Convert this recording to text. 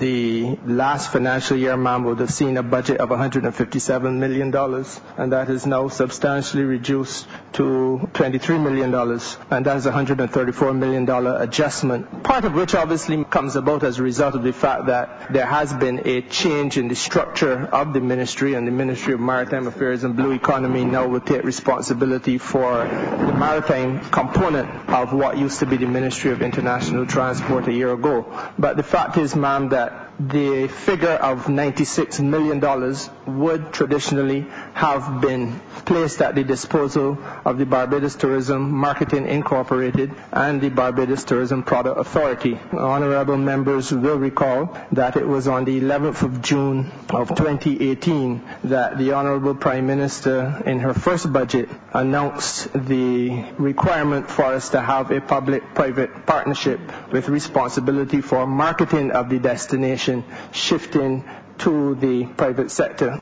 the last financial year, ma'am, would have seen a budget of $157 million, and that is now substantially reduced to $23 million, and that is a $134 million adjustment, part of which obviously comes about as a result of the fact that there has been a change in the structure of the ministry, and the Ministry of Maritime Affairs and Blue Economy now will take responsibility for the maritime component of what used to be the Ministry of International Transport a year ago. But the fact is, ma'am, that the figure of $96 million would traditionally have been placed at the disposal of the Barbados Tourism Marketing Incorporated and the Barbados Tourism Product Authority. Honorable members will recall that it was on the 11th of June of 2018 that the Honorable Prime Minister in her first budget announced the requirement for us to have a public-private partnership with responsibility for marketing of the destination shifting to the private sector.